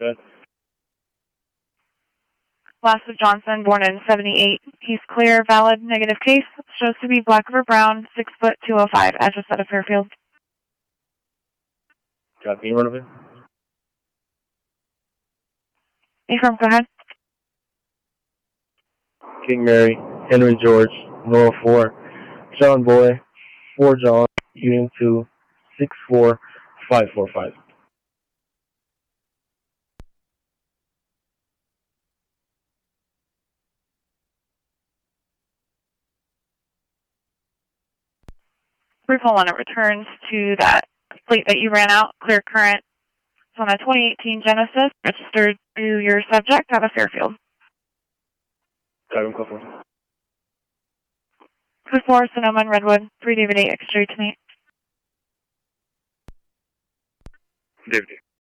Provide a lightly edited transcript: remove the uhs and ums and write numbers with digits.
Good. Last of Johnson, born in 78. He's clear, valid, negative case. Shows to be black over brown, 6 foot 205. Address out of Fairfield. Copy, run of it. Affirm, go ahead. King Mary, Henry George, Nora 4, John Boy, 4 John, Union 2, 64545. Brief hold on, it returns to that plate that you ran out, clear current. It's on a 2018 Genesis, registered to your subject out of Fairfield. Copy, call for. Code 4, Sonoma and Redwood, 3 David 8, X-ray tonight. David 8.